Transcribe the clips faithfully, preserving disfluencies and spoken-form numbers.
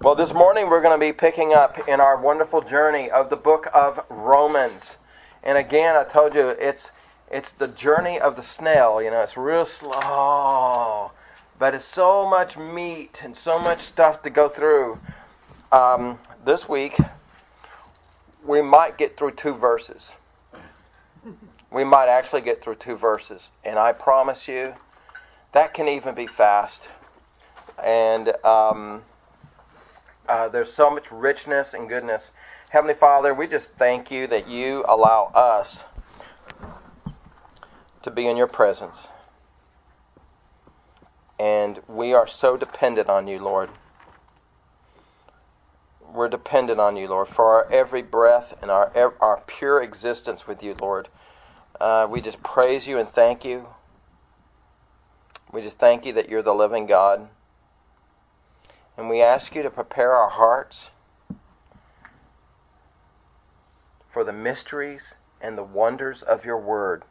Well, this morning we're going to be picking up in our wonderful journey of the book of Romans. And again, I told you, it's it's the journey of the snail. You know, it's real slow, but it's so much meat and so much stuff to go through. Um, this week, we might get through two verses. We might actually get through two verses. And I promise you, that can even be fast. And um, uh, there's so much richness and goodness. Heavenly Father, we just thank you that you allow us to be in your presence. And we are so dependent on you, Lord. We're dependent on you, Lord, for our every breath and our our pure existence with you, Lord. Uh, we just praise you and thank you. We just thank you that you're the living God. And we ask you to prepare our hearts for the mysteries and the wonders of your word.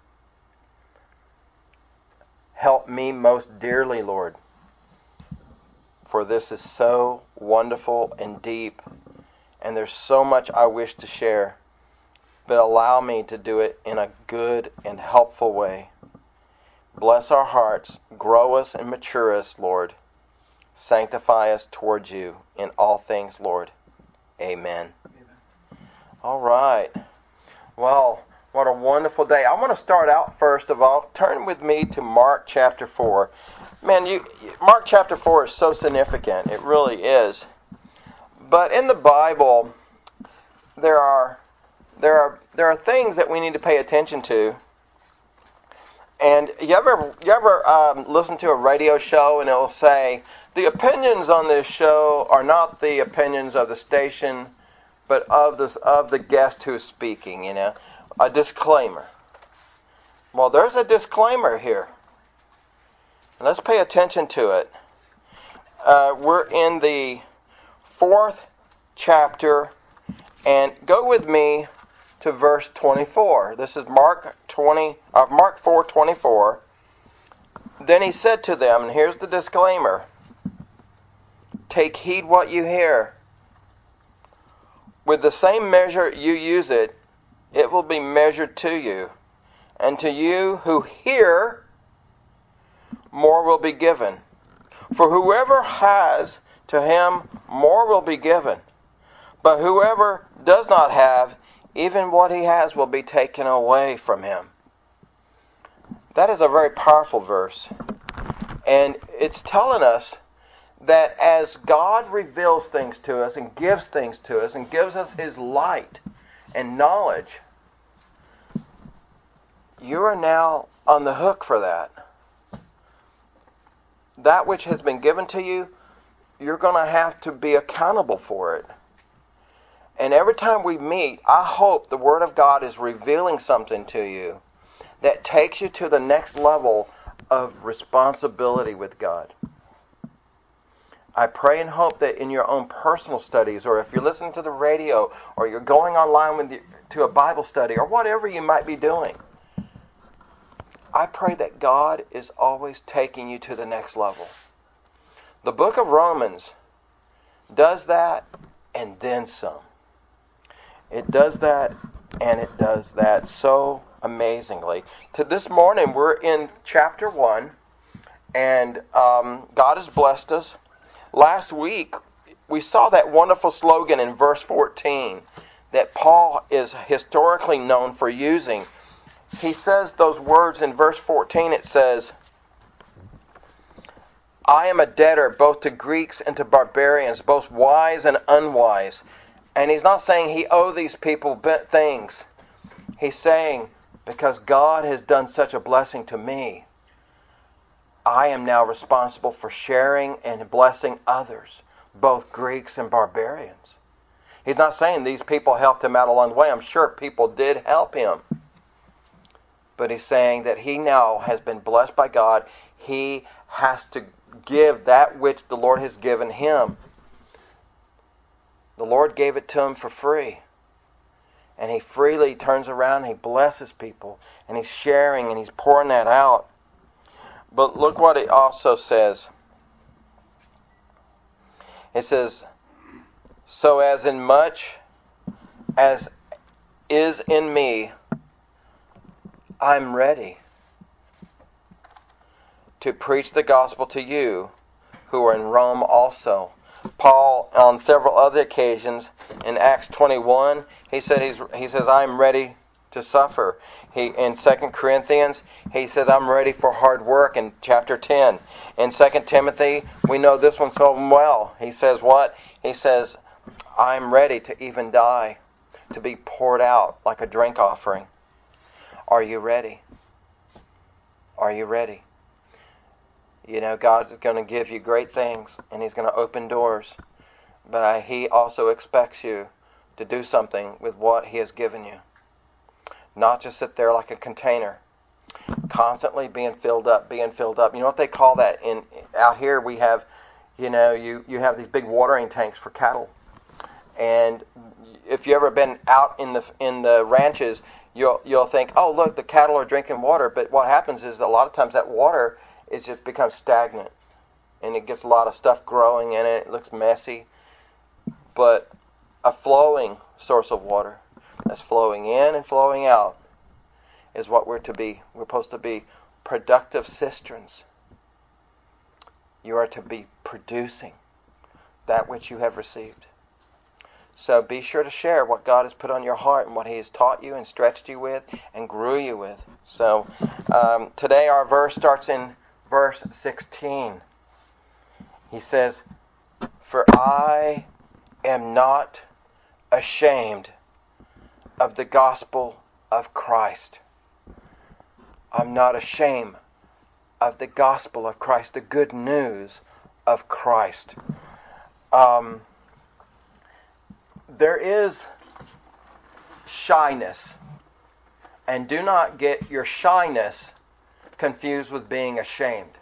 Help me most dearly, Lord, for this is so wonderful and deep, and there's so much I wish to share, but allow me to do it in a good and helpful way. Bless our hearts, grow us and mature us, Lord. Sanctify us towards you in all things, Lord. Amen. Amen. All right. Well, what a wonderful day. I want to start out first of all. Turn with me to Mark chapter four. Man, you, Mark chapter four is so significant. It really is. But in the Bible, there are there are there are things that we need to pay attention to. And you ever you ever um, listen to a radio show and it'll say, the opinions on this show are not the opinions of the station, but of this of the guest who's speaking, you know. A disclaimer. Well, there's a disclaimer here. Let's pay attention to it. Uh, we're in the fourth chapter, and go with me to verse twenty-four. This is Mark twenty, uh, Mark four twenty-four. Then he said to them, and here's the disclaimer: take heed what you hear. With the same measure you use it, it will be measured to you. And to you who hear, more will be given. For whoever has, to him more will be given. But whoever does not have, even what he has will be taken away from him. That is a very powerful verse. And it's telling us that as God reveals things to us and gives things to us and gives us His light and knowledge, you are now on the hook for that. That which has been given to you, you're going to have to be accountable for it. And every time we meet, I hope the Word of God is revealing something to you that takes you to the next level of responsibility with God. I pray and hope that in your own personal studies, or if you're listening to the radio, or you're going online with you, to a Bible study, or whatever you might be doing, I pray that God is always taking you to the next level. The book of Romans does that and then some. It does that and it does that so amazingly. To this morning, we're in chapter one, and um, God has blessed us. Last week, we saw that wonderful slogan in verse fourteen that Paul is historically known for using. He says those words in verse fourteen. It says, I am a debtor both to Greeks and to barbarians, both wise and unwise. And he's not saying he owes these people things. He's saying, because God has done such a blessing to me, I am now responsible for sharing and blessing others, both Greeks and barbarians. He's not saying these people helped him out along the way. I'm sure people did help him. But he's saying that he now has been blessed by God. He has to give that which the Lord has given him. The Lord gave it to him for free. And he freely turns around and he blesses people. And he's sharing and he's pouring that out. But look what it also says. It says, So as in much as is in me, I'm ready to preach the gospel to you who are in Rome also. Paul, on several other occasions, in Acts twenty-one, he said he's, he says, I'm ready to suffer. He in Second Corinthians, he says, I'm ready for hard work in chapter ten. In Second Timothy, we know this one so well. He says what? He says, I'm ready to even die, to be poured out like a drink offering. Are you ready? Are you ready? You know, God's going to give you great things, and He's going to open doors. But I, He also expects you to do something with what He has given you. Not just sit there like a container, constantly being filled up, being filled up. You know what they call that? In out here we have, you know, you, you have these big watering tanks for cattle. And if you ever been out in the in the ranches, you'll you'll think, oh look, the cattle are drinking water. But what happens is that a lot of times that water is just becomes stagnant, and it gets a lot of stuff growing in it. It looks messy. But a flowing source of water that's flowing in and flowing out is what we're to be. We're supposed to be productive cisterns. You are to be producing that which you have received. So be sure to share what God has put on your heart and what He has taught you and stretched you with and grew you with. So um, today our verse starts in verse sixteen. He says, "For I am not ashamed of the gospel of Christ." I'm not ashamed of the gospel of Christ, the good news of Christ. Um, there is shyness, and do not get your shyness confused with being ashamed.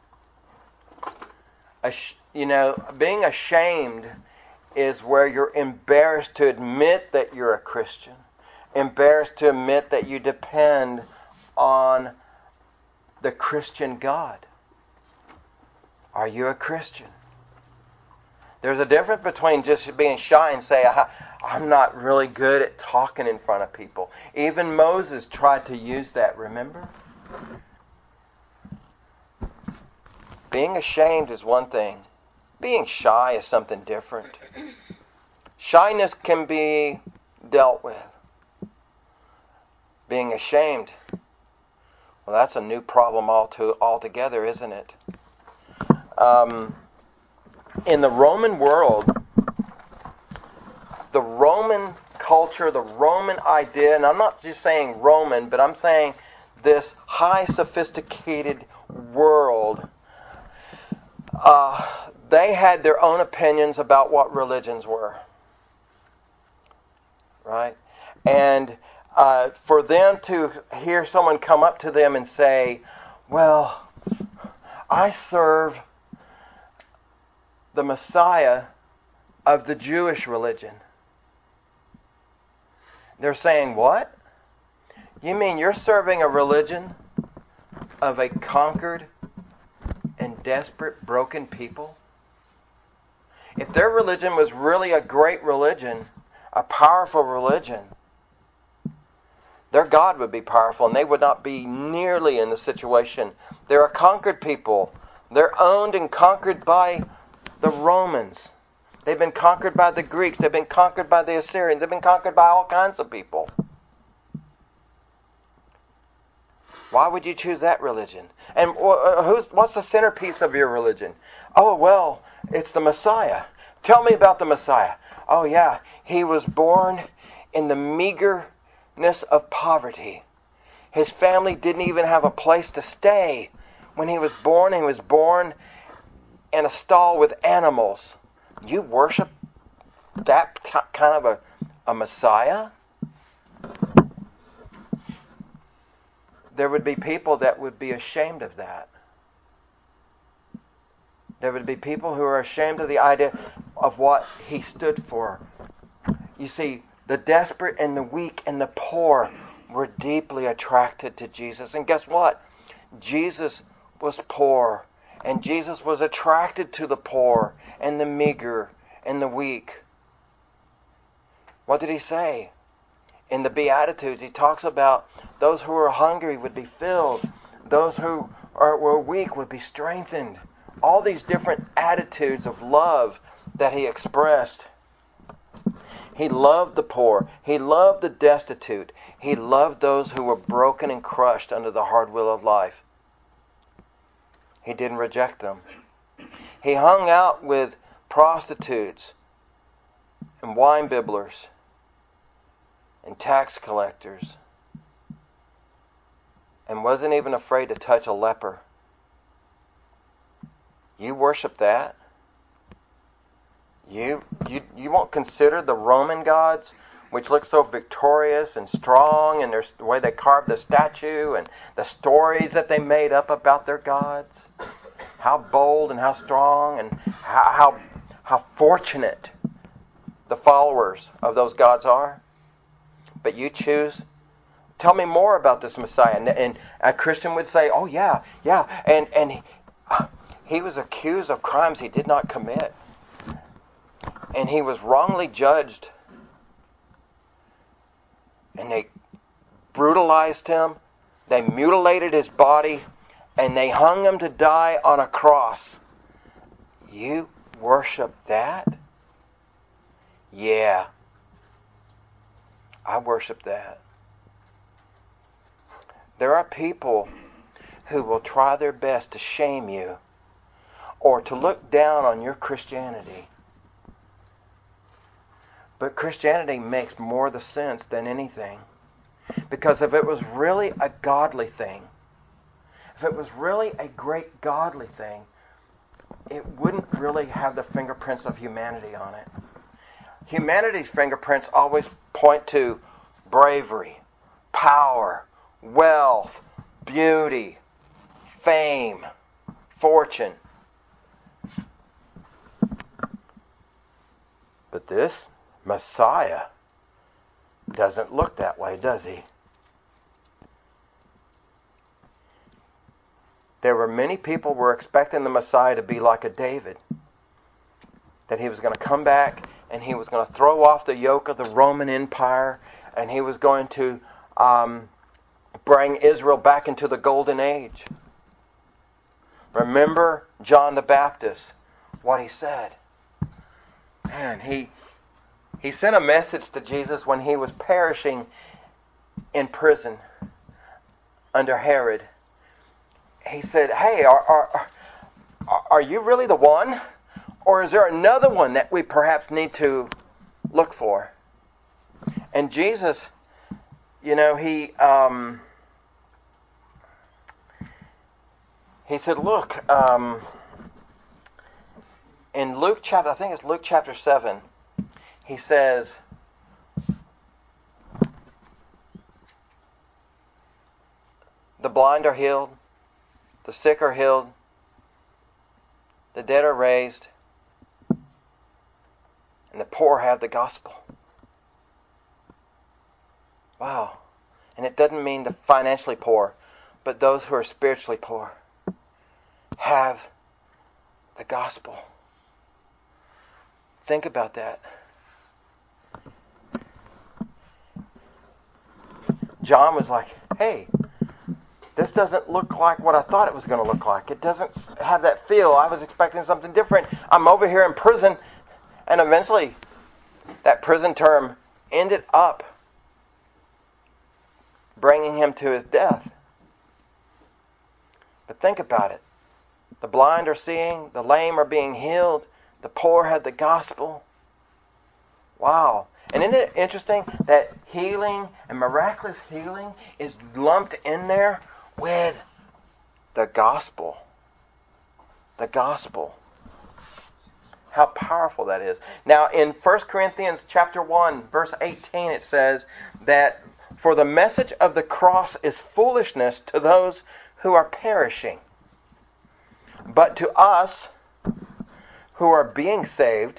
Ash- you know, being ashamed is where you're embarrassed to admit that you're a Christian, embarrassed to admit that you depend on the Christian God. Are you a Christian? There's a difference between just being shy and say, I'm not really good at talking in front of people. Even Moses tried to use that, remember? Being ashamed is one thing. Being shy is something different. Shyness can be dealt with. Being ashamed, well, that's a new problem altogether, isn't it? Um, in the Roman world, the Roman culture, the Roman idea, and I'm not just saying Roman, but I'm saying this high sophisticated world, uh, they had their own opinions about what religions were. Right? And uh, for them to hear someone come up to them and say, well, I serve the Messiah of the Jewish religion. They're saying, what? You mean you're serving a religion of a conquered and desperate, broken people? If their religion was really a great religion, a powerful religion, their God would be powerful and they would not be nearly in the situation. They're a conquered people. They're owned and conquered by the Romans. They've been conquered by the Greeks. They've been conquered by the Assyrians. They've been conquered by all kinds of people. Why would you choose that religion? And who's what's the centerpiece of your religion? Oh, well, it's the Messiah. Tell me about the Messiah. Oh, yeah, he was born in the meagerness of poverty. His family didn't even have a place to stay. When he was born, he was born in a stall with animals. You worship that kind of a, a Messiah? There would be people that would be ashamed of that. There would be people who are ashamed of the idea of what he stood for. You see, the desperate and the weak and the poor were deeply attracted to Jesus. And guess what? Jesus was poor. And Jesus was attracted to the poor and the meager and the weak. What did he say? In the Beatitudes, he talks about those who are hungry would be filled. Those who are, were weak would be strengthened. All these different attitudes of love that he expressed. He loved the poor. He loved the destitute. He loved those who were broken and crushed under the hard wheel of life. He didn't reject them. He hung out with prostitutes and wine bibblers and tax collectors, and wasn't even afraid to touch a leper. You worship that? You you you won't consider the Roman gods, which look so victorious and strong, and their, the way they carved the statue and the stories that they made up about their gods? How bold and how strong and how how, how fortunate the followers of those gods are. But you choose, tell me more about this Messiah. And, and a Christian would say, oh yeah, yeah. And, and he, he was accused of crimes he did not commit. And he was wrongly judged. And they brutalized him. They mutilated his body. And they hung him to die on a cross. You worship that? Yeah. I worship that. There are people who will try their best to shame you or to look down on your Christianity. But Christianity makes more the sense than anything. Because if it was really a godly thing, if it was really a great godly thing, it wouldn't really have the fingerprints of humanity on it. Humanity's fingerprints always point to bravery, power, wealth, beauty, fame, fortune. But this Messiah doesn't look that way, does he? There were many people who were expecting the Messiah to be like a David. That he was going to come back and he was going to throw off the yoke of the Roman Empire and he was going to um, bring Israel back into the golden age. Remember John the Baptist, what he said. Man, he, he sent a message to Jesus when he was perishing in prison under Herod. He said, hey, are, are, are you really the one? Or is there another one that we perhaps need to look for? And Jesus, you know, he um, he said, look, um, in Luke chapter, I think it's Luke chapter seven, he says, the blind are healed, the sick are healed, the dead are raised, and the poor have the gospel. Wow. And it doesn't mean the financially poor, but those who are spiritually poor have the gospel. Think about that. John was like, hey, this doesn't look like what I thought it was going to look like. It doesn't have that feel. I was expecting something different. I'm over here in prison. And eventually, that prison term ended up bringing him to his death. But think about it. The blind are seeing, the lame are being healed, the poor have the gospel. Wow. And isn't it interesting that healing and miraculous healing is lumped in there with the gospel? The gospel. How powerful that is. Now in First Corinthians chapter one, verse eighteen, it says that for the message of the cross is foolishness to those who are perishing. But to us who are being saved,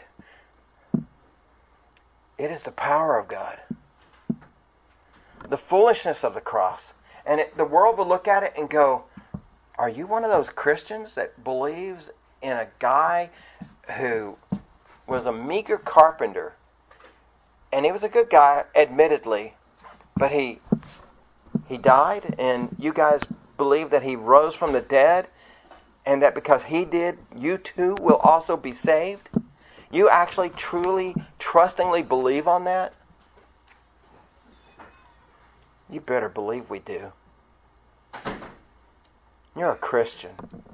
it is the power of God. The foolishness of the cross. And it, the world will look at it and go, are you one of those Christians that believes in a guy who was a meager carpenter And he was a good guy, admittedly, but he he died, and you guys believe that he rose from the dead, and that because he did, you too will also be saved? You actually, truly, trustingly believe on that? You better believe we do. You're a Christian.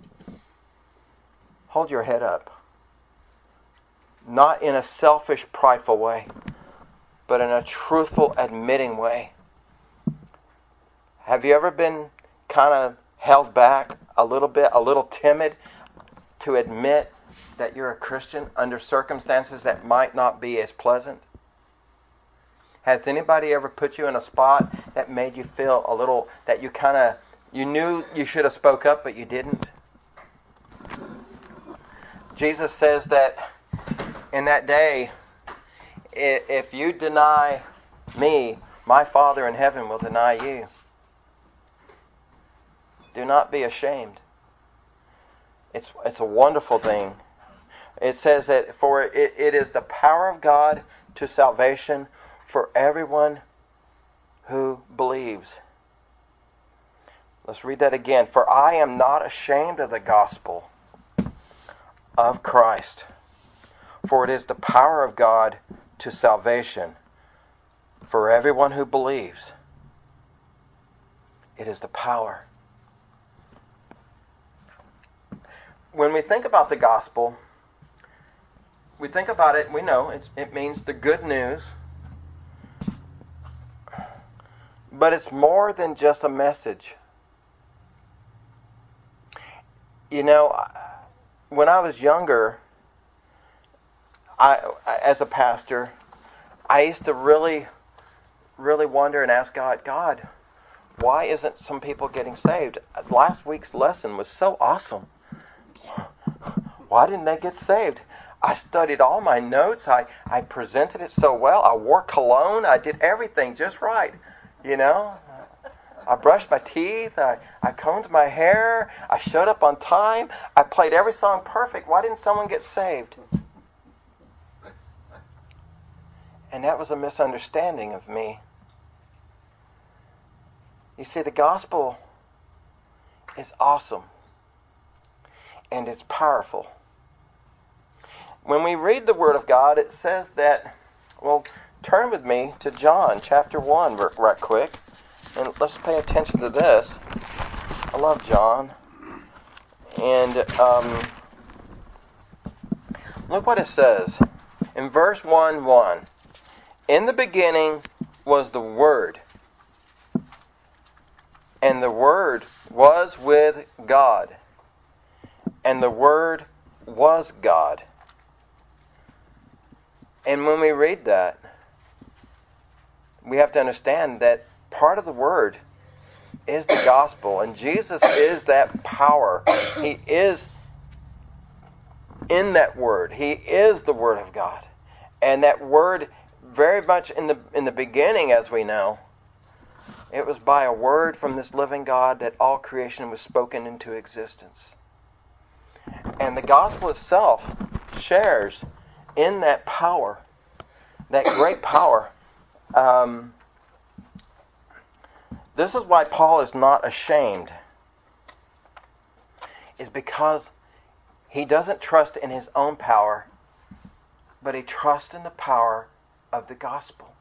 Hold your head up. Not in a selfish, prideful way, but in a truthful, admitting way. Have you ever been kind of held back a little bit, a little timid to admit that you're a Christian under circumstances that might not be as pleasant? Has anybody ever put you in a spot that made you feel a little, that you kind of, you knew you should have spoke up, but you didn't? Jesus says that in that day, if you deny me, my Father in heaven will deny you. Do not be ashamed. It's it's a wonderful thing. It says that for it, it is the power of God to salvation for everyone who believes. Let's read that again. For I am not ashamed of the gospel of Christ, for it is the power of God to salvation for everyone who believes. It is the power. When we think about the gospel, we think about it, we know it's, it means the good news. But it's more than just a message. You know, when I was younger, I, as a pastor, I used to really, really wonder and ask God, God, why isn't some people getting saved? Last week's lesson was so awesome. Why didn't they get saved? I studied all my notes. I, I presented it so well. I wore cologne. I did everything just right. You know, I brushed my teeth. I, I combed my hair. I showed up on time. I played every song perfect. Why didn't someone get saved? And that was a misunderstanding of me. You see, the gospel is awesome. And it's powerful. When we read the Word of God, it says that, well, turn with me to John chapter one right quick. And let's pay attention to this. I love John. And um, look what it says. In verse one one. In the beginning was the Word. And the Word was with God. And the Word was God. And when we read that, we have to understand that part of the Word is the gospel. And Jesus is that power. He is in that Word. He is the Word of God. And that Word, very much in the in the beginning, as we know, it was by a word from this living God that all creation was spoken into existence. And the gospel itself shares in that power, that great power. Um, this is why Paul is not ashamed, is because he doesn't trust in his own power, but he trusts in the power of the gospel.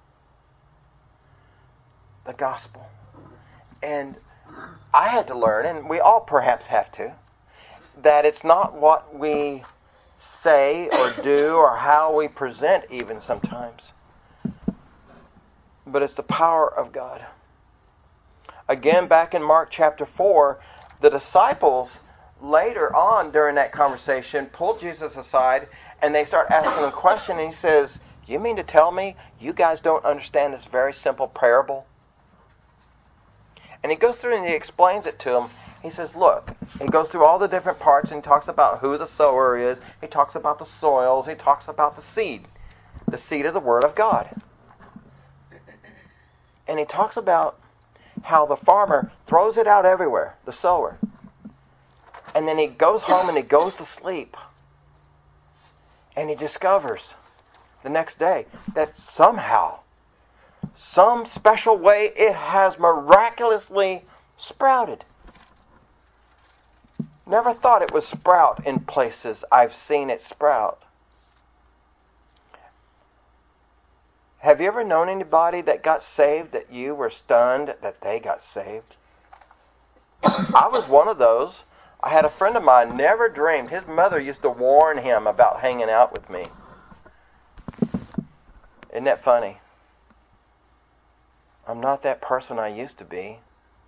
The gospel. And I had to learn, and we all perhaps have to, that it's not what we say or do or how we present even sometimes, but it's the power of God. Again, back in Mark chapter four, the disciples later on during that conversation pulled Jesus aside and they start asking him a question, and he says, "You mean to tell me you guys don't understand this very simple parable?" And he goes through and he explains it to them. He says, look, he goes through all the different parts and he talks about who the sower is. He talks about the soils. He talks about the seed. The seed of the Word of God. And he talks about how the farmer throws it out everywhere, the sower. And then he goes home and he goes to sleep. And he discovers the next day that somehow, some special way, it has miraculously sprouted. Never thought it would sprout in places I've seen it sprout. Have you ever known anybody that got saved that you were stunned that they got saved? I was one of those. I had a friend of mine, never dreamed. His mother used to warn him about hanging out with me. Isn't that funny? I'm not that person I used to be.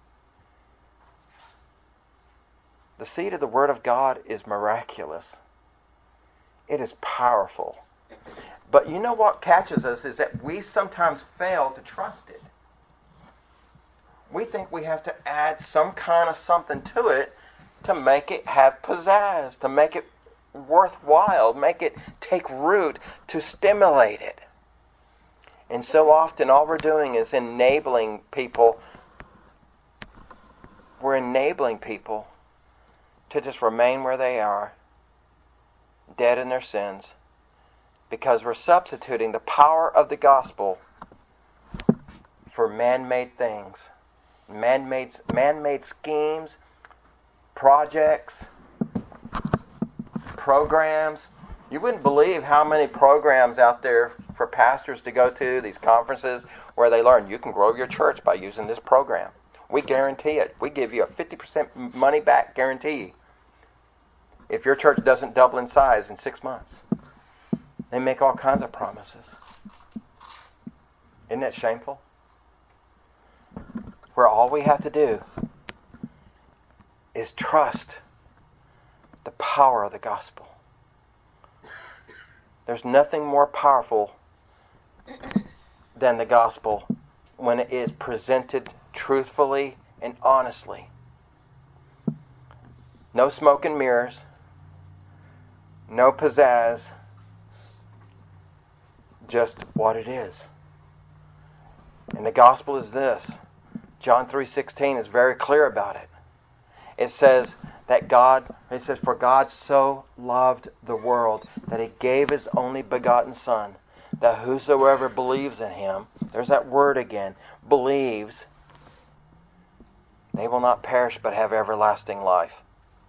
The seed of the Word of God is miraculous. It is powerful. But you know what catches us is that we sometimes fail to trust it. We think we have to add some kind of something to it to make it have pizzazz, to make it worthwhile, make it take root, to stimulate it. And so often all we're doing is enabling people. We're enabling people to just remain where they are, dead in their sins, because we're substituting the power of the gospel for man-made things, man-made, man-made schemes, projects, programs. You wouldn't believe how many programs out there for pastors to go to, these conferences where they learn you can grow your church by using this program. We guarantee it. We give you a fifty percent money back guarantee if your church doesn't double in size in six months. They make all kinds of promises. Isn't that shameful? Where all we have to do is trust the power of the gospel. There's nothing more powerful than the gospel when it is presented truthfully and honestly. No smoke and mirrors. No pizzazz. Just what it is. And the gospel is this. John three sixteen is very clear about it. It says that God, it says, for God so loved the world that He gave His only begotten Son, that whosoever believes in Him, there's that word again, believes, they will not perish but have everlasting life.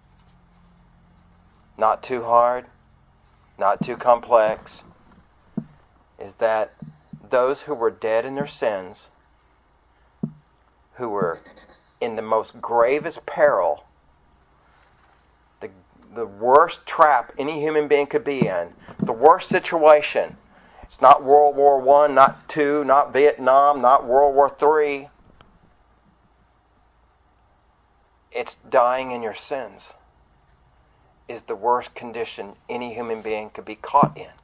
Not too hard, not too complex, is that those who were dead in their sins, who were in the most gravest peril, the, the worst trap any human being could be in, the worst situation. It's not World War One, not Two, not Vietnam, not World War Three. It's dying in your sins is the worst condition any human being could be caught in.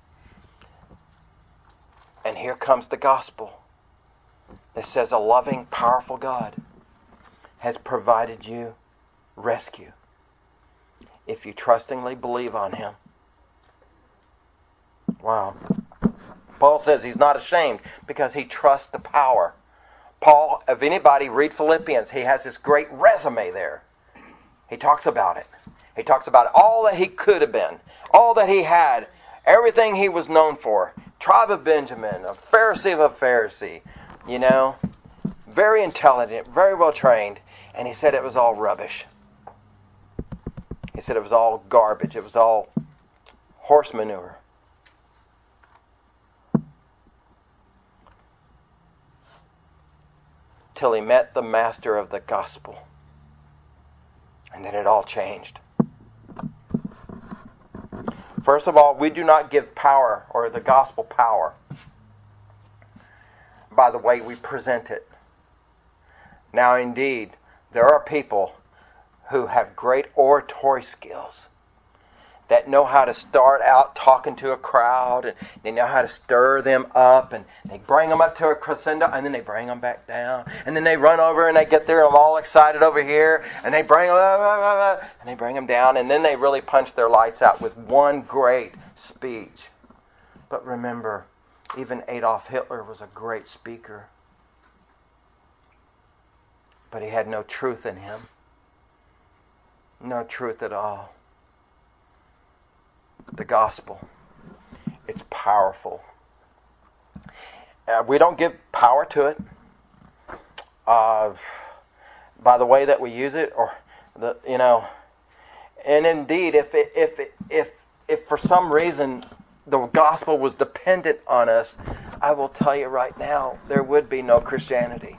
And here comes the gospel that says a loving, powerful God has provided you rescue if you trustingly believe on Him. Wow. Paul says he's not ashamed because he trusts the power. Paul, if anybody, read Philippians. He has this great resume there. He talks about it. He talks about all that he could have been, all that he had, everything he was known for. Tribe of Benjamin, a Pharisee of a Pharisee, you know, very intelligent, very well trained, and he said it was all rubbish. He said it was all garbage. It was all horse manure. Till he met the master of the gospel. And then it all changed. First of all, we do not give power or the gospel power by the way we present it. Now, indeed, there are people who have great oratory skills that know how to start out talking to a crowd, and they know how to stir them up, and they bring them up to a crescendo, and then they bring them back down, and then they run over and they get there, I'm all excited over here, and they bring them up, and they bring them down, and then they really punch their lights out with one great speech. But remember, even Adolf Hitler was a great speaker, but he had no truth in him. No truth at all. The gospel. It's powerful. Uh, we don't give power to it uh, by the way that we use it, or the you know. And indeed, if it, if it, if if for some reason the gospel was dependent on us, I will tell you right now, there would be no Christianity.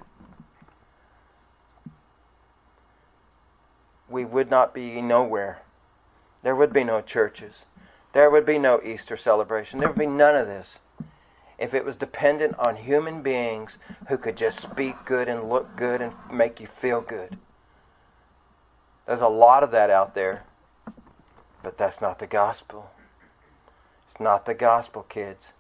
We would not be nowhere. There would be no churches. There would be no Easter celebration. There would be none of this if it was dependent on human beings who could just speak good and look good and make you feel good. There's a lot of that out there, but that's not the gospel. It's not the gospel, kids.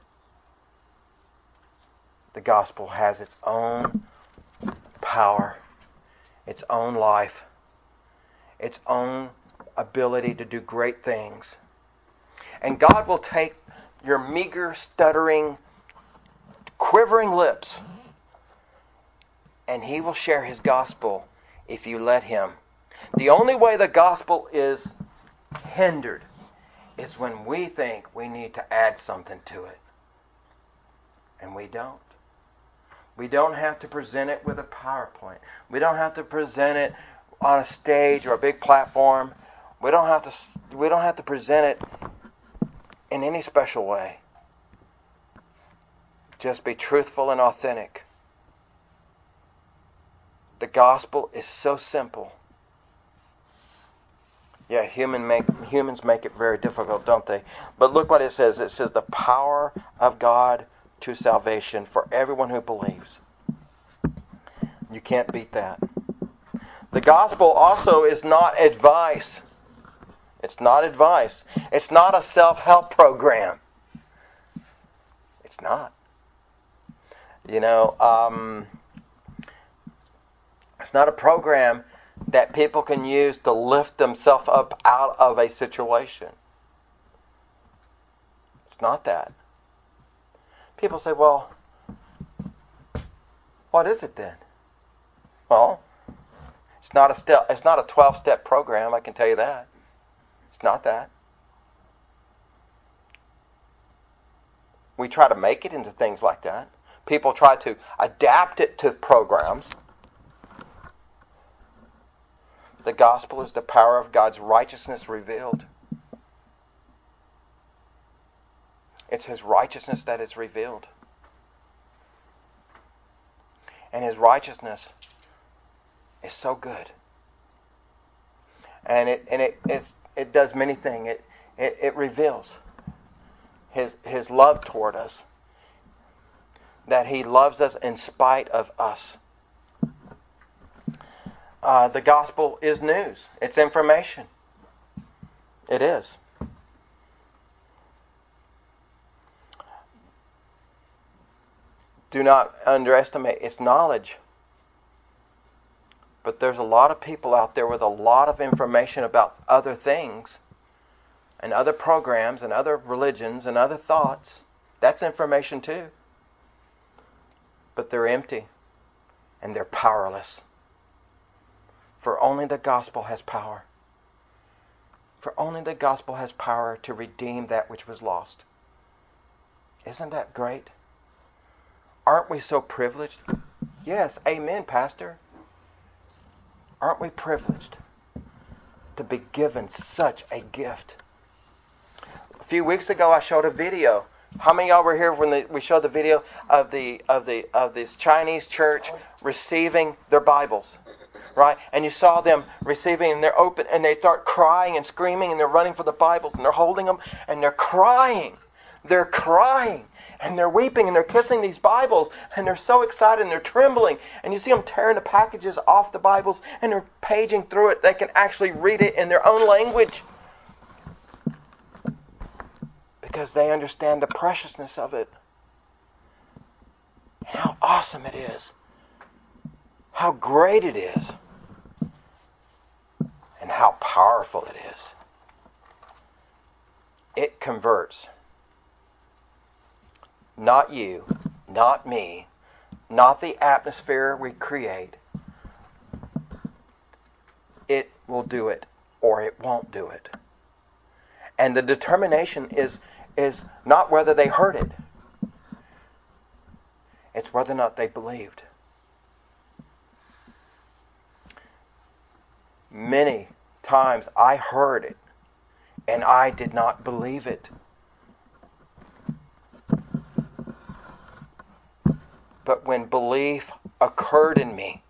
The gospel has its own power, its own life, its own ability to do great things. And God will take your meager, stuttering, quivering lips, and He will share His gospel if you let Him. The only way the gospel is hindered is when we think we need to add something to it. And we don't. We don't have to present it with a PowerPoint. We don't have to present it on a stage or a big platform. We don't have to we don't have to present it in any special way. Just be truthful and authentic. The gospel is so simple. Yeah, human make, humans make it very difficult, don't they? But look what it says. It says the power of God to salvation for everyone who believes. You can't beat that. The gospel also is not advice. It's not advice. It's not a self-help program. It's not. You know, um, it's not a program that people can use to lift themselves up out of a situation. It's not that. People say, well, what is it then? Well, it's not a step, it's not a twelve-step program, I can tell you that. It's not that. We try to make it into things like that. People try to adapt it to programs. The gospel is the power of God's righteousness revealed. It's His righteousness that is revealed. And His righteousness is so good. And it and it it's, it does many things. It, it it reveals His His love toward us. That He loves us in spite of us. Uh, the gospel is news. It's information. It is. Do not underestimate its knowledge. But there's a lot of people out there with a lot of information about other things and other programs and other religions and other thoughts. That's information too. But they're empty and they're powerless. For only the gospel has power. For only the gospel has power to redeem that which was lost. Isn't that great? Aren't we so privileged? Yes, amen, Pastor. Aren't we privileged to be given such a gift? A few weeks ago, I showed a video. How many of y'all were here when the, we showed the video of the of the of this Chinese church receiving their Bibles? Right? And you saw them receiving, and they're open, and they start crying and screaming, and they're running for the Bibles, and they're holding them, and they're crying. They're crying, and they're weeping, and they're kissing these Bibles, and they're so excited, and they're trembling. And you see them tearing the packages off the Bibles, and they're paging through it. They can actually read it in their own language because they understand the preciousness of it and how awesome it is, how great it is, and how powerful it is. It converts. Not you, not me, not the atmosphere we create. It will do it, or it won't do it. And the determination is is not whether they heard it. It's whether or not they believed. Many times I heard it and I did not believe it. But when belief occurred in me,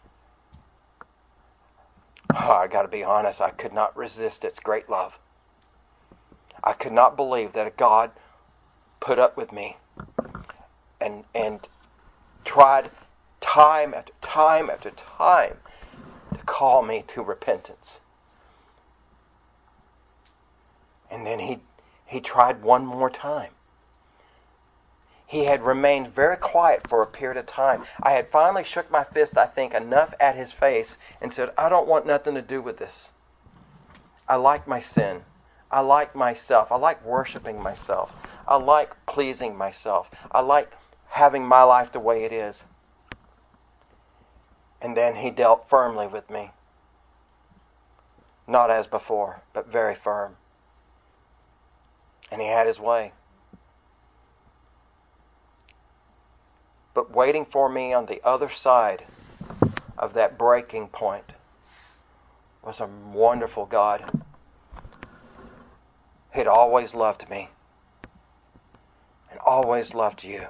oh, I got to be honest, I could not resist its great love. I could not believe that a God put up with me and and tried time after time after time to call me to repentance. And then he he tried one more time. He had remained very quiet for a period of time. I had finally shook my fist, I think, enough at his face and said, I don't want nothing to do with this. I like my sin. I like myself. I like worshiping myself. I like pleasing myself. I like having my life the way it is. And then he dealt firmly with me. Not as before, but very firm. And he had his way. But waiting for me on the other side of that breaking point was a wonderful God. He'd always loved me and always loved you.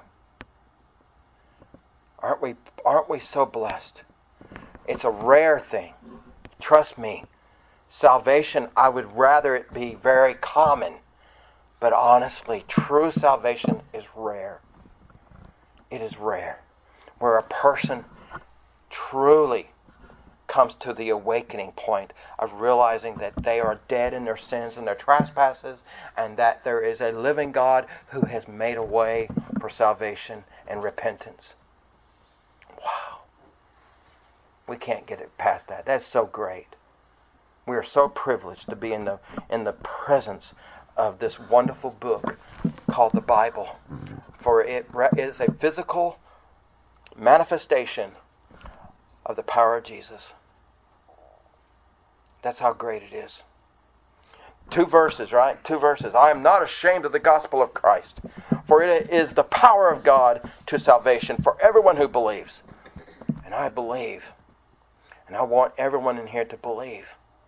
Aren't we, aren't we so blessed? It's a rare thing. Trust me. Salvation, I would rather it be very common. But honestly, true salvation is rare. It is rare. Where a person truly comes to the awakening point of realizing that they are dead in their sins and their trespasses, and that there is a living God who has made a way for salvation and repentance. Wow. We can't get it past that. That's so great. We are so privileged to be in the in the presence of this wonderful book called the Bible. For it is a physical manifestation of the power of Jesus. That's how great it is. Two verses, right? Two verses. I am not ashamed of the gospel of Christ, for it is the power of God to salvation for everyone who believes. And I believe. And I want everyone in here to believe.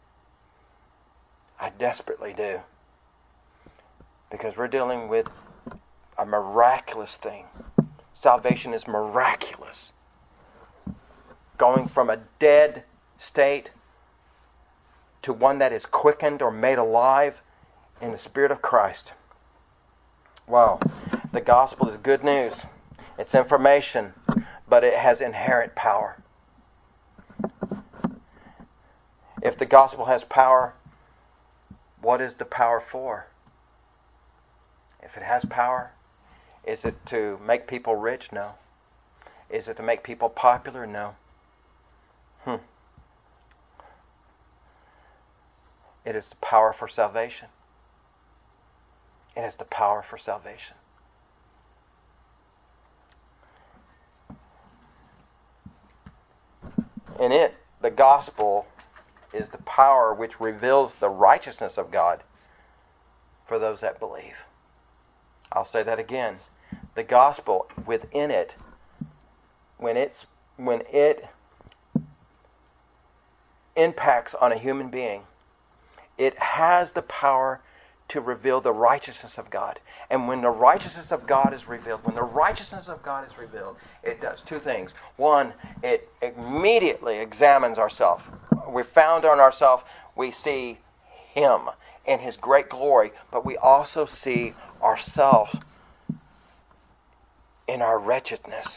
I desperately do. Because we're dealing with a miraculous thing. Salvation is miraculous. Going from a dead state to one that is quickened or made alive in the Spirit of Christ. Wow. The gospel is good news. It's information, but it has inherent power. If the gospel has power, what is the power for? If it has power, is it to make people rich? No. Is it to make people popular? No. Hmm. It is the power for salvation. It is the power for salvation. In it, the gospel is the power which reveals the righteousness of God for those that believe. I'll say that again. The gospel, within it, when it's when it impacts on a human being, it has the power to reveal the righteousness of God. And when the righteousness of God is revealed, when the righteousness of God is revealed, it does two things. One, it immediately examines ourselves. We're found on ourselves, we see Him in His great glory, but we also see ourselves in our wretchedness.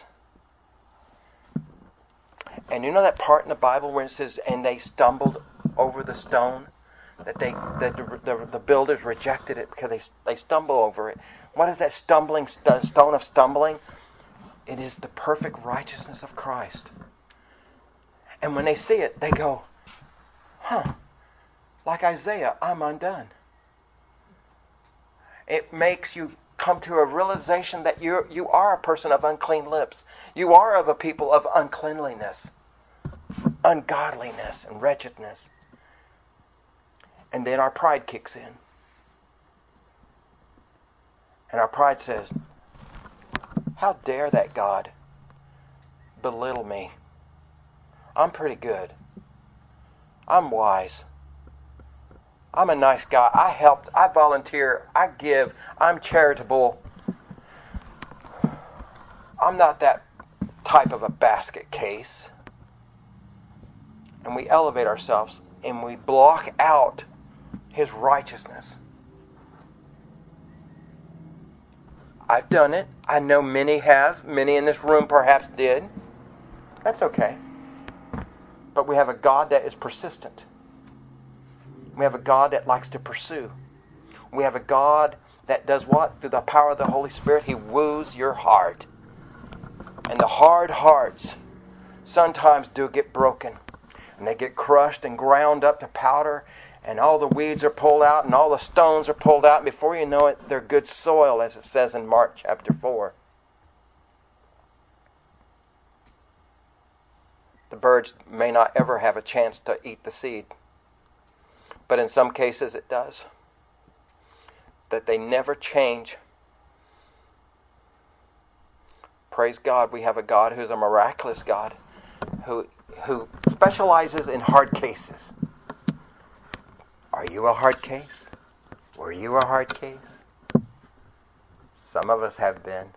And you know that part in the Bible where it says, and they stumbled over the stone? That they that the, the, the builders rejected it because they they stumble over it. What is that stumbling st- stone of stumbling? It is the perfect righteousness of Christ. And when they see it, they go, huh, like Isaiah, I'm undone. It makes you come to a realization that you you are a person of unclean lips. You are of a people of uncleanliness, ungodliness, and wretchedness. And then our pride kicks in. And our pride says, how dare that God belittle me? I'm pretty good. I'm wise. I'm a nice guy. I helped. I volunteer. I give. I'm charitable. I'm not that type of a basket case. And we elevate ourselves and we block out His righteousness. I've done it. I know many have. Many in this room perhaps did. That's okay. But we have a God that is persistent. We have a God that likes to pursue. We have a God that does what? Through the power of the Holy Spirit, He woos your heart. And the hard hearts sometimes do get broken. And they get crushed and ground up to powder. And all the weeds are pulled out and all the stones are pulled out. And before you know it, they're good soil, as it says in Mark chapter four. The birds may not ever have a chance to eat the seed. But in some cases it does. That they never change. Praise God, we have a God who's a miraculous God. Who, who specializes in hard cases. Are you a hard case? Were you a hard case? Some of us have been.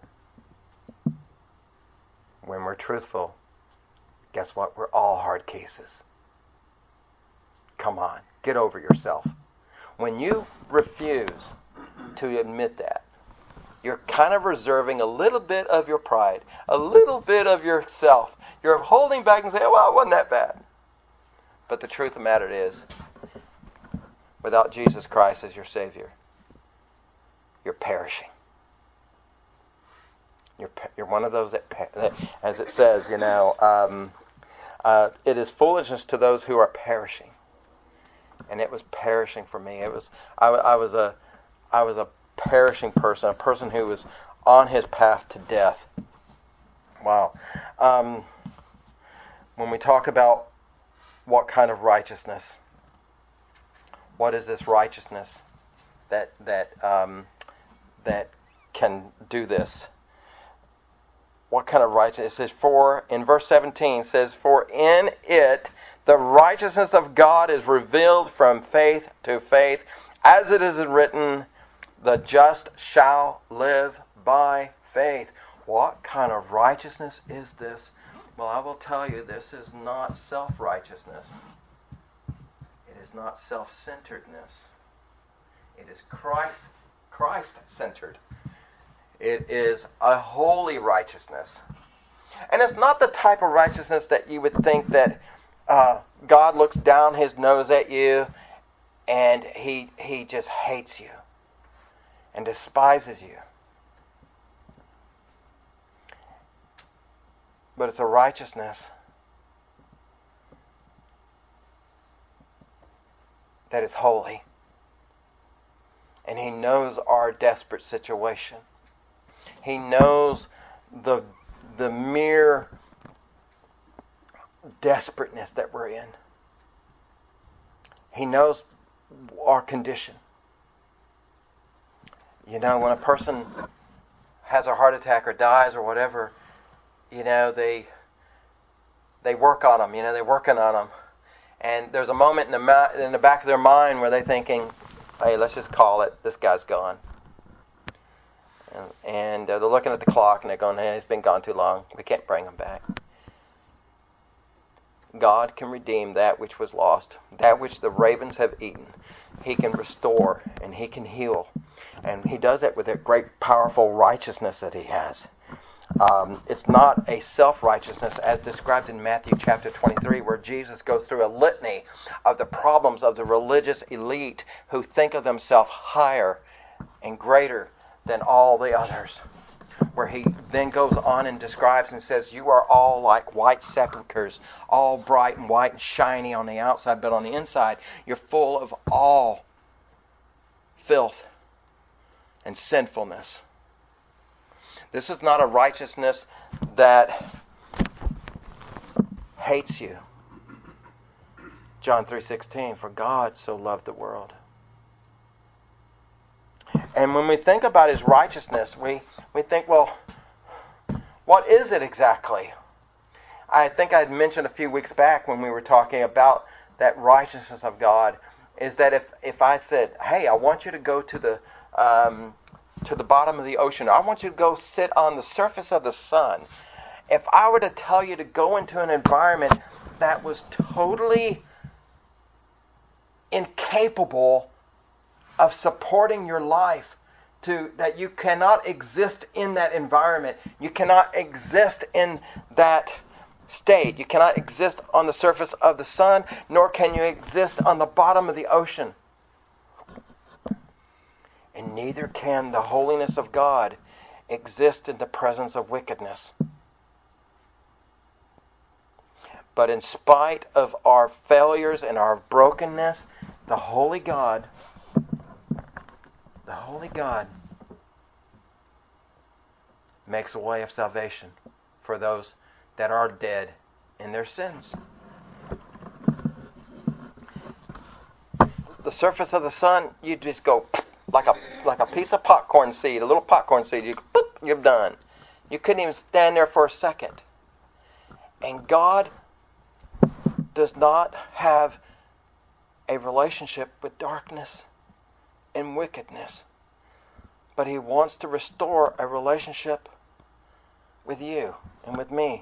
When we're truthful, guess what? We're all hard cases. Come on, get over yourself. When you refuse to admit that, you're kind of reserving a little bit of your pride, a little bit of yourself. You're holding back and saying, well, it wasn't that bad. But the truth of the matter is, without Jesus Christ as your Savior, you're perishing. You're you're one of those that, that as it says, you know, um, uh, it is foolishness to those who are perishing. And it was perishing for me. It was I, I was a I was a perishing person, a person who was on his path to death. Wow. Um, when we talk about what kind of righteousness, what is this righteousness that that um, that can do this? What kind of righteousness? It says, for, in verse seventeen, it says, for in it the righteousness of God is revealed from faith to faith, as it is written, the just shall live by faith. What kind of righteousness is this? Well, I will tell you, this is not self-righteousness. It is not self-centeredness. It is Christ, Christ-centered. It is a holy righteousness. And it's not the type of righteousness that you would think that uh, God looks down His nose at you and he he just hates you and despises you. But it's a righteousness that is holy. And He knows our desperate situation. He knows the the mere desperateness that we're in. He knows our condition. You know, when a person has a heart attack or dies or whatever, you know, they they work on them. You know, they're working on them, and there's a moment in the in the back of their mind where they're thinking, "Hey, let's just call it. This guy's gone." And, and uh, they're looking at the clock and they're going, "Hey, he's been gone too long. We can't bring him back." God can redeem that which was lost, that which the ravens have eaten. He can restore and He can heal. And He does that with that great, powerful righteousness that He has. Um, it's not a self-righteousness as described in Matthew chapter twenty-three, where Jesus goes through a litany of the problems of the religious elite who think of themselves higher and greater than all the others. Where He then goes on and describes and says, you are all like white sepulchres, all bright and white and shiny on the outside, but on the inside, you're full of all filth and sinfulness. This is not a righteousness that hates you. John three sixteen, for God so loved the world. And when we think about His righteousness, we, we think, well, what is it exactly? I think I had mentioned a few weeks back when we were talking about that righteousness of God, is that if, if I said, hey, I want you to go to the um, to the bottom of the ocean, I want you to go sit on the surface of the sun. If I were to tell you to go into an environment that was totally incapable of supporting your life, to that you cannot exist in that environment, you cannot exist in that state, you cannot exist on the surface of the sun, nor can you exist on the bottom of the ocean. And neither can the holiness of God exist in the presence of wickedness. But in spite of our failures and our brokenness, the holy God, the holy God makes a way of salvation for those that are dead in their sins. The surface of the sun, you just go like a like a piece of popcorn seed, a little popcorn seed. You go, boop, you're done. You couldn't even stand there for a second. And God does not have a relationship with darkness and wickedness, but He wants to restore a relationship with you and with me.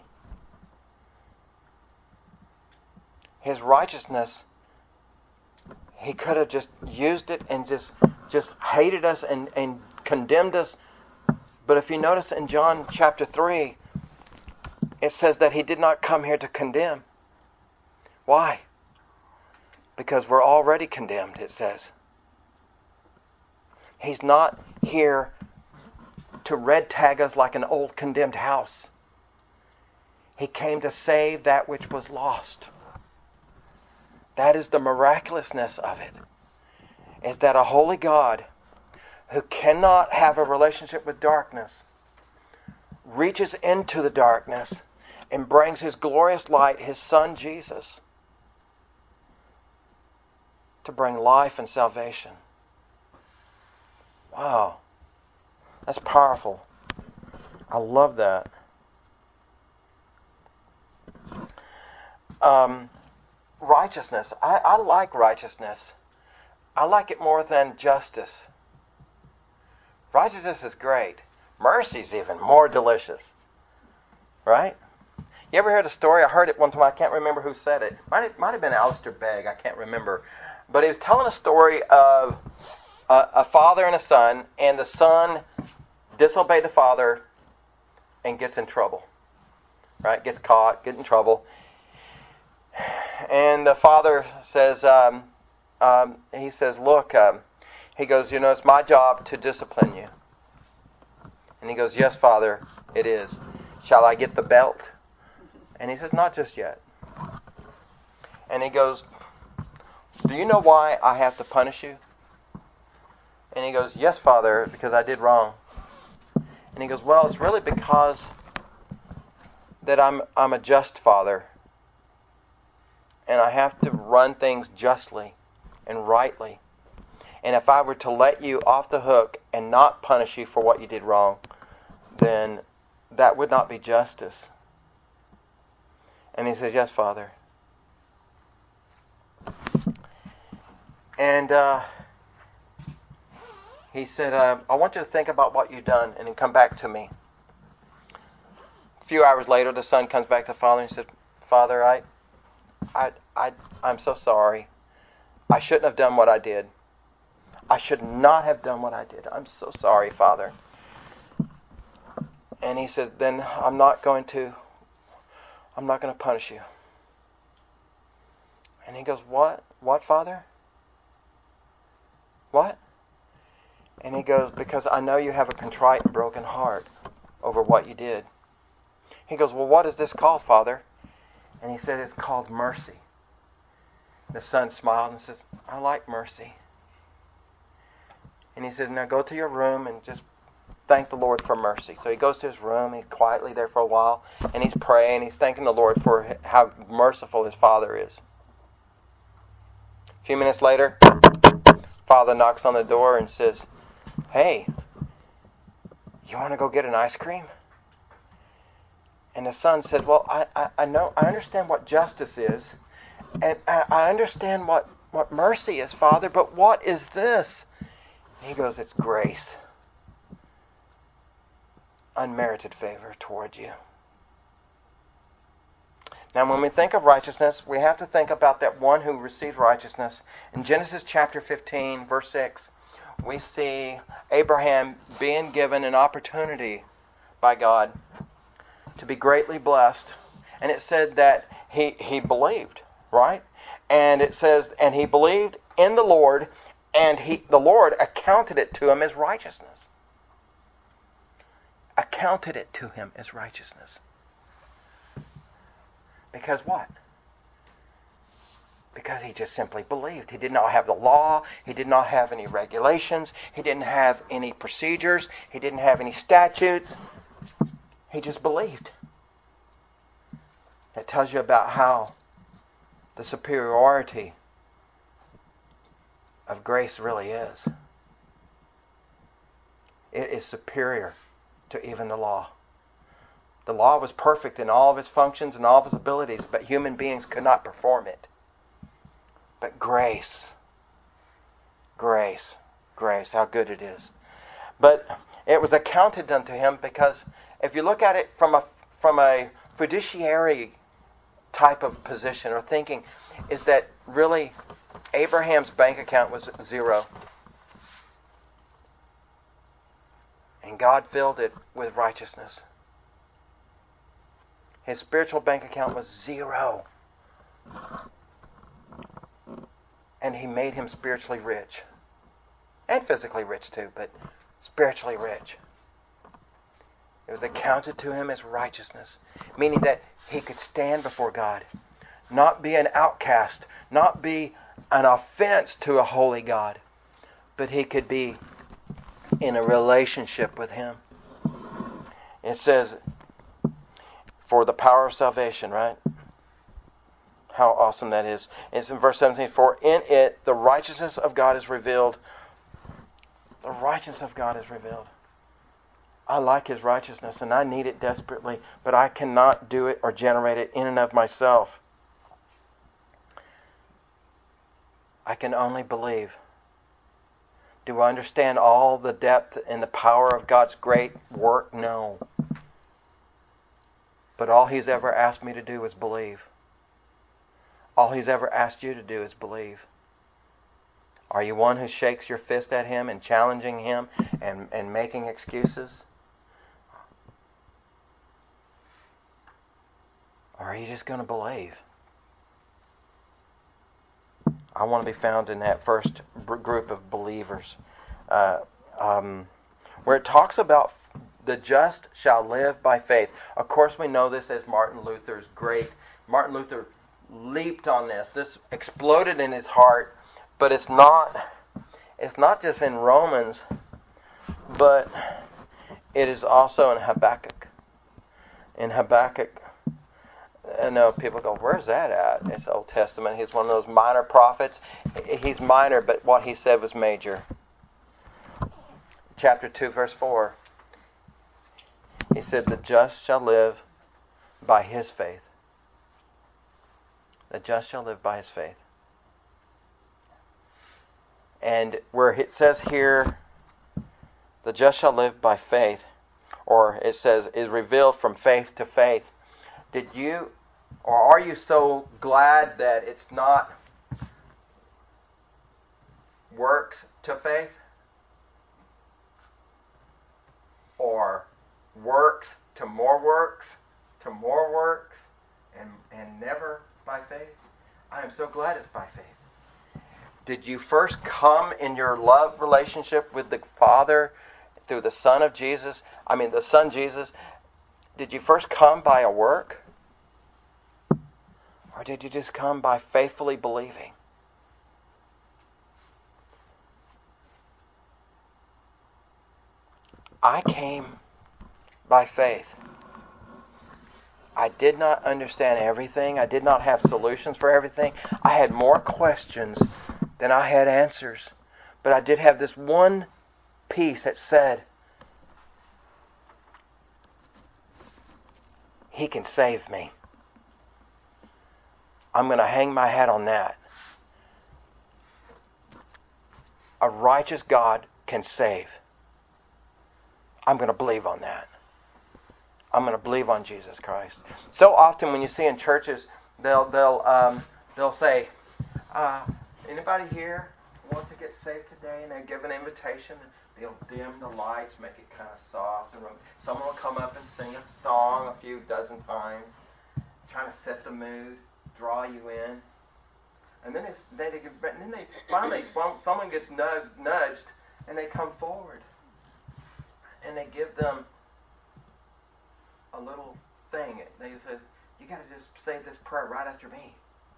His righteousness, He could have just used it and just just hated us and, and condemned us. But if you notice in John chapter three, it says that He did not come here to condemn. Why? Because we're already condemned, it says. He's not here to red tag us like an old condemned house. He came to save that which was lost. That is the miraculousness of it. Is that a holy God who cannot have a relationship with darkness reaches into the darkness and brings His glorious light, His Son Jesus, to bring life and salvation. Wow. That's powerful. I love that. Um, righteousness. I, I like righteousness. I like it more than justice. Righteousness is great. Mercy is even more delicious. Right? You ever heard a story? I heard it one time. I can't remember who said it. Might have, might have been Alistair Begg. I can't remember. But he was telling a story of a, a father and a son, and the son disobeyed the father and gets in trouble. Right? Gets caught, gets in trouble. And the father says, um, um, he says, look, um, he goes, you know, it's my job to discipline you. And he goes, yes, Father, it is. Shall I get the belt? And he says, not just yet. And he goes, do you know why I have to punish you? And he goes, yes, Father, because I did wrong. And he goes, well, it's really because that I'm I'm a just father. And I have to run things justly and rightly. And if I were to let you off the hook and not punish you for what you did wrong, then that would not be justice. And he says, yes, Father. And uh, he said, uh, I want you to think about what you've done and then come back to me. A few hours later, the son comes back to the father and said, Father, I, I, I, I'm so sorry. I shouldn't have done what I did. I should not have done what I did. I'm so sorry, Father. And he said, then I'm not going to, I'm not going to punish you. And he goes, what? What, Father? What? And he goes, because I know you have a contrite and broken heart over what you did. He goes, well, what is this called, Father? And he said, it's called mercy. The son smiled and says, I like mercy. And he says, now go to your room and just thank the Lord for mercy. So he goes to his room, he's quietly there for a while, and he's praying, he's thanking the Lord for how merciful his father is. A few minutes later, father knocks on the door and says, hey, you want to go get an ice cream? And the son said, well, I, I, I know, I understand what justice is, and I, I understand what, what mercy is, Father, but what is this? And he goes, it's grace. Unmerited favor toward you. Now, when we think of righteousness, we have to think about that one who received righteousness. In Genesis chapter fifteen, verse six, we see Abraham being given an opportunity by God to be greatly blessed. And it said that he, he believed, right? And it says, and he believed in the Lord, and he the Lord accounted it to him as righteousness. Accounted it to him as righteousness. Because what? Because he just simply believed. He did not have the law. He did not have any regulations. He didn't have any procedures. He didn't have any statutes. He just believed. It tells you about how the superiority of grace really is. It is superior to even the law. The law was perfect in all of its functions and all of its abilities, but human beings could not perform it. But grace, grace, grace, how good it is. But it was accounted unto him because if you look at it from a from a fiduciary type of position or thinking, is that really Abraham's bank account was zero. And God filled it with righteousness. His spiritual bank account was zero. And he made him spiritually rich. And physically rich too, but spiritually rich. It was accounted to him as righteousness. Meaning that he could stand before God. Not be an outcast. Not be an offense to a holy God. But he could be in a relationship with him. It says, for the power of salvation, right? How awesome that is. It's in verse seventeen. For in it the righteousness of God is revealed. The righteousness of God is revealed. I like His righteousness and I need it desperately, but I cannot do it or generate it in and of myself. I can only believe. Do I understand all the depth and the power of God's great work? No. But all He's ever asked me to do is believe. All He's ever asked you to do is believe. Are you one who shakes your fist at Him and challenging Him and, and making excuses? Or are you just going to believe? I want to be found in that first group of believers. Uh, um, where it talks about the just shall live by faith. Of course we know this as Martin Luther's great. Martin Luther leaped on this. This exploded in his heart. But it's not, it's not just in Romans, but it is also in Habakkuk. In Habakkuk, I know people go, where's that at? It's Old Testament. He's one of those minor prophets. He's minor, but what he said was major. Chapter two, verse four. He said, the just shall live by his faith. The just shall live by his faith. And where it says here, the just shall live by faith, or it says, is revealed from faith to faith. Did you, or are you so glad that it's not works to faith? Or works to more works, to more works, and, and never by faith? I am so glad it's by faith. Did you first come in your love relationship with the Father through the Son of Jesus? I mean, the Son Jesus. Did you first come by a work? Or did you just come by faithfully believing? I came by faith. I did not understand everything. I did not have solutions for everything. I had more questions than I had answers. But I did have this one peace that said, He can save me. I'm going to hang my hat on that. A righteous God can save. I'm going to believe on that. I'm going to believe on Jesus Christ. So often when you see in churches, they'll they'll um, they'll say, uh, anybody here want to get saved today? And they give an invitation. They'll dim the lights, make it kind of soft. And someone will come up and sing a song a few dozen times, trying to set the mood, draw you in. And then it's, they, and then they finally someone gets nudged, and they come forward, and they give them a little thing. They say, "You got to just say this prayer right after me.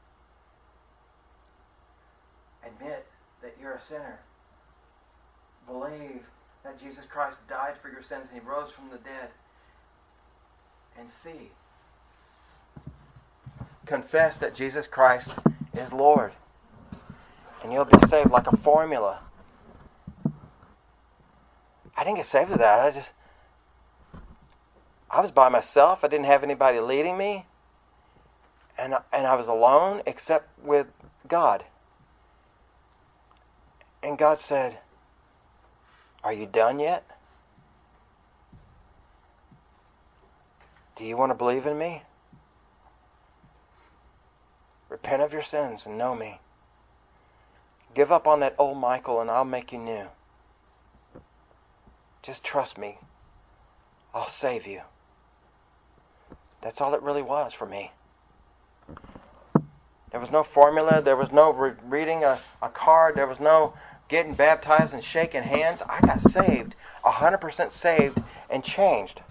Admit that you're a sinner. Believe that Jesus Christ died for your sins and He rose from the dead. And see. Confess that Jesus Christ is Lord. And you'll be saved like a formula." I didn't get saved to that. I just, I was by myself. I didn't have anybody leading me. And, and I was alone except with God. And God said, "Are you done yet? Do you want to believe in me? Repent of your sins and know me. Give up on that old Michael and I'll make you new. Just trust me. I'll save you." That's all it really was for me. There was no formula. There was no re- reading a, a card. There was no getting baptized and shaking hands. I got saved, one hundred percent saved and changed.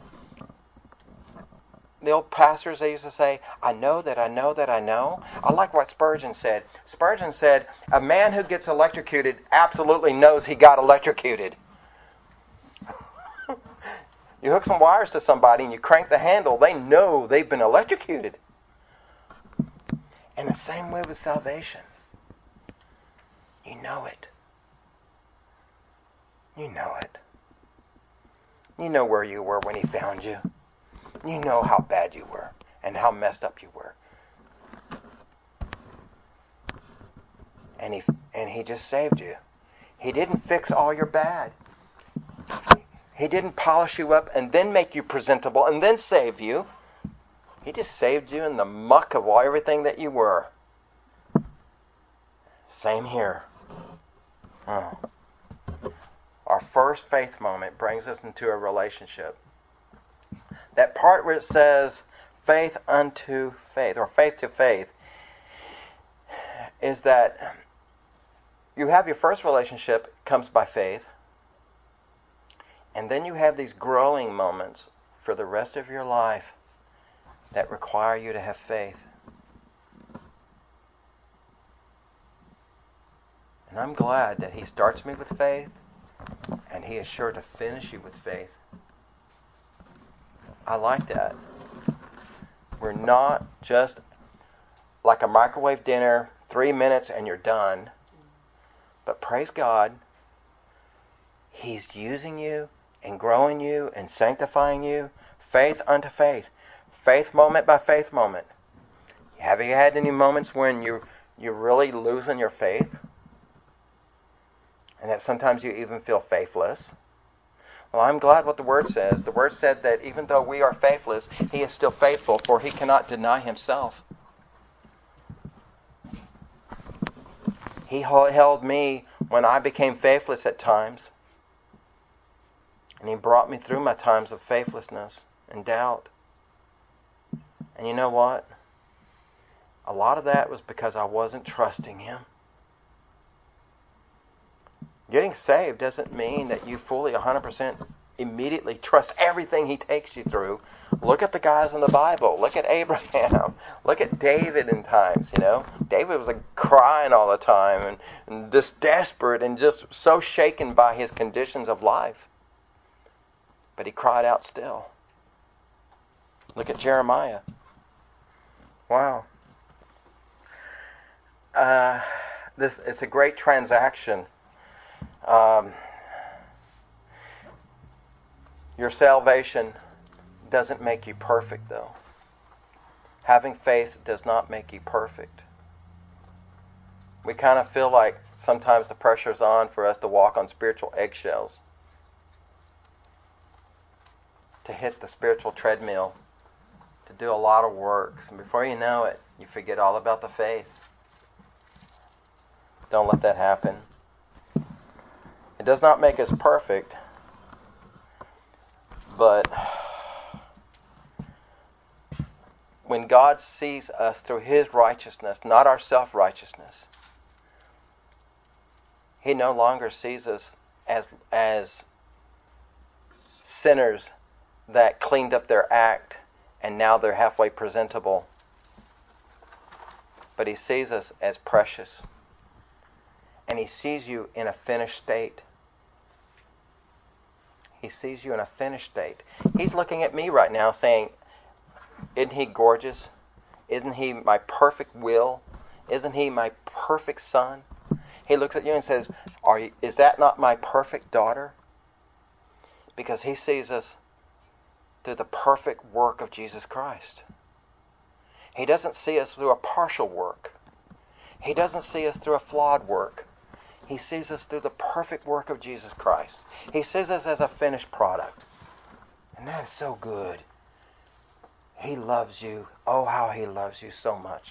The old pastors, they used to say, "I know that I know that I know." I like what Spurgeon said. Spurgeon said, "A man who gets electrocuted absolutely knows he got electrocuted." You hook some wires to somebody and you crank the handle, they know they've been electrocuted. And the same way with salvation. You know it. You know it. You know where you were when He found you. You know how bad you were and how messed up you were. And he and he just saved you. He didn't fix all your bad. He didn't polish you up and then make you presentable and then save you. He just saved you in the muck of all everything that you were. Same here. Oh. Our first faith moment brings us into a relationship. That part where it says faith unto faith, or faith to faith, is that you have your first relationship comes by faith, and then you have these growing moments for the rest of your life that require you to have faith. And I'm glad that He starts me with faith, and He is sure to finish you with faith. I like that. We're not just like a microwave dinner, three minutes and you're done. But praise God, He's using you and growing you and sanctifying you, faith unto faith, faith moment by faith moment. Have you had any moments when you you're really losing your faith? And that sometimes you even feel faithless? Well, I'm glad what the Word says. The Word said that even though we are faithless, He is still faithful, for He cannot deny Himself. He held me when I became faithless at times. And He brought me through my times of faithlessness and doubt. And you know what? A lot of that was because I wasn't trusting Him. Getting saved doesn't mean that you fully one hundred percent immediately trust everything He takes you through. Look at the guys in the Bible. Look at Abraham. Look at David in times, you know. David was like crying all the time and, and just desperate and just so shaken by his conditions of life. But he cried out still. Look at Jeremiah. Wow. Uh, this it's a great transaction. Um, Your salvation doesn't make you perfect, though. Having faith does not make you perfect. We kind of feel like sometimes the pressure's on for us to walk on spiritual eggshells, to hit the spiritual treadmill, to do a lot of works. And before you know it, you forget all about the faith. Don't let that happen. It does not make us perfect, but when God sees us through His righteousness, not our self-righteousness, He no longer sees us as as sinners that cleaned up their act and now they're halfway presentable. But He sees us as precious. And He sees you in a finished state. He sees you in a finished state. He's looking at me right now saying, isn't He gorgeous? Isn't He my perfect will? Isn't He my perfect son? He looks at you and says, Are you, is that not my perfect daughter? Because He sees us through the perfect work of Jesus Christ. He doesn't see us through a partial work. He doesn't see us through a flawed work. He sees us through the perfect work of Jesus Christ. He sees us as a finished product. And that is so good. He loves you. Oh, how He loves you so much.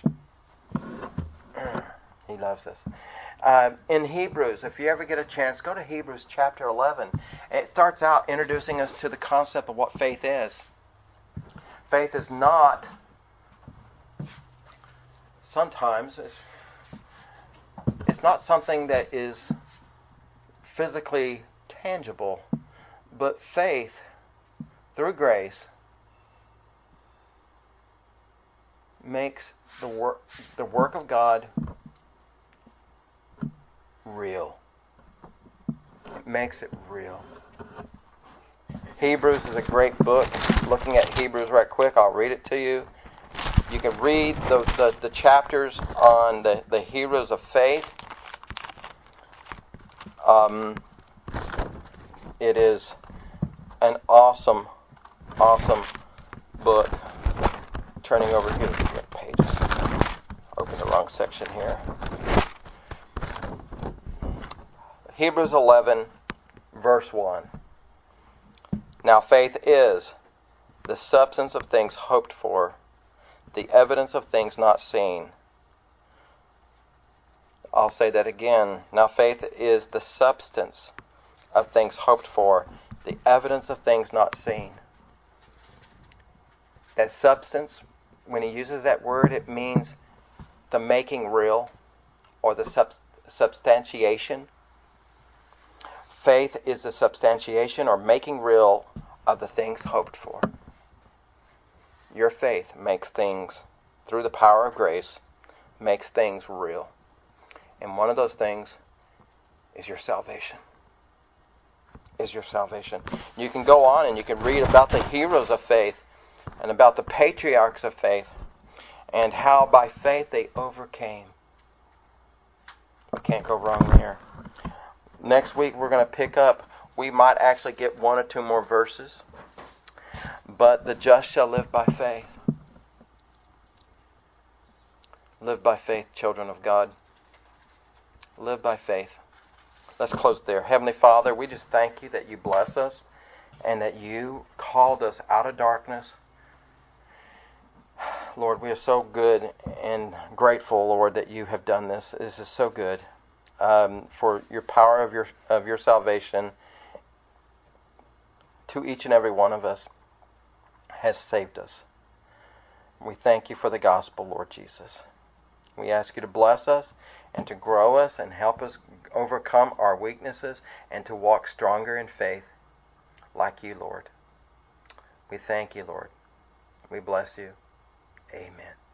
He loves us. Uh, in Hebrews, if you ever get a chance, go to Hebrews chapter eleven. It starts out introducing us to the concept of what faith is. Faith is not, sometimes, it's, it's not something that is physically tangible, but faith, through grace, makes the work the work of God real. It makes it real. Hebrews is a great book. Looking at Hebrews right quick, I'll read it to you. You can read the, the, the chapters on the, the heroes of faith. Um, it is an awesome, awesome book. Turning over here, what pages? Open the wrong section here. Hebrews eleven, verse one. Now faith is the substance of things hoped for, the evidence of things not seen. I'll say that again. Now faith is the substance of things hoped for, the evidence of things not seen. That substance, when he uses that word, it means the making real or the sub- substantiation. Faith is the substantiation or making real of the things hoped for. Your faith makes things, through the power of grace, makes things real. And one of those things is your salvation. Is your salvation. You can go on and you can read about the heroes of faith and about the patriarchs of faith and how by faith they overcame. We can't go wrong there. Next week we're going to pick up, we might actually get one or two more verses. But the just shall live by faith. Live by faith, children of God. Live by faith. Let's close there. Heavenly Father, we just thank you that you bless us and that you called us out of darkness. Lord, we are so good and grateful, Lord, that you have done this. This is so good. Um, for your power of your of your salvation to each and every one of us has saved us. We thank you for the gospel, Lord Jesus. We ask you to bless us and to grow us and help us overcome our weaknesses and to walk stronger in faith like you, Lord. We thank you, Lord. We bless you. Amen.